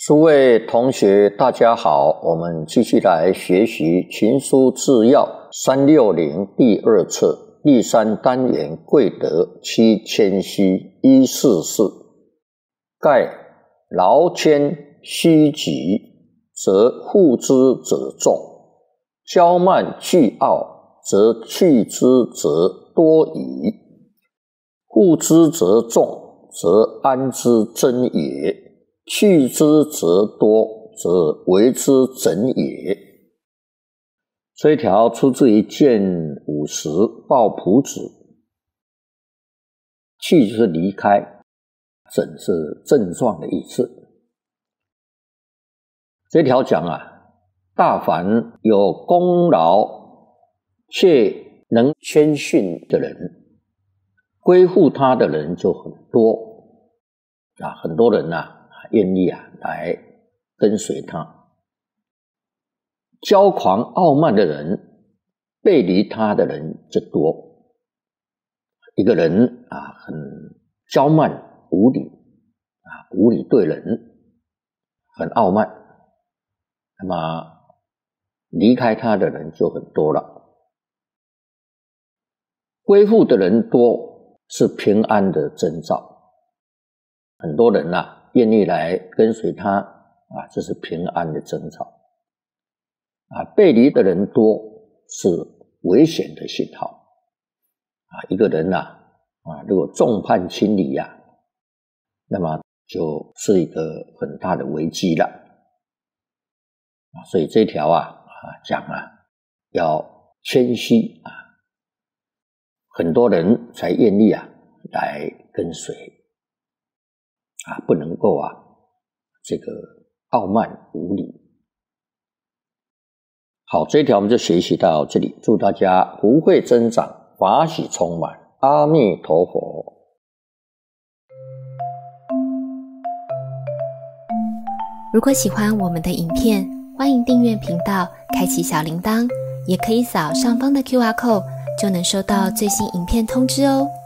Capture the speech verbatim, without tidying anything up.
诸位同学大家好，我们继续来学习群书治要三六零第二册第三单元贵德七谦虚一四四。盖劳谦虚己，则护之者众；骄慢倨傲，则去之则多矣。护之则众，则安之真也；去之则多，则为之整也。这一条出自于建五十抱朴子。去就是离开，整是症状的意思。这条讲啊，大凡有功劳却能谦逊的人，归附他的人就很多啊，很多人啊愿意啊来跟随他。骄狂傲慢的人，背离他的人就多。一个人啊很骄慢无礼啊，无礼对人，很傲慢，那么离开他的人就很多了。归附的人多是平安的征兆，很多人啊愿意来跟随他啊，这是平安的征兆啊。背离的人多是危险的信号啊。一个人啊啊，如果众叛亲离啊，那么就是一个很大的危机了啊。所以这条啊啊讲啊，要谦虚啊，很多人才愿意啊来跟随啊，不能够啊这个傲慢无礼。好，这一条我们就学习到这里，祝大家福慧增长，法喜充满，阿弥陀佛。 如果喜欢我们的影片，欢迎订阅频道，开启小铃铛，也可以扫上方的 Q R code， 就能收到最新影片通知哦。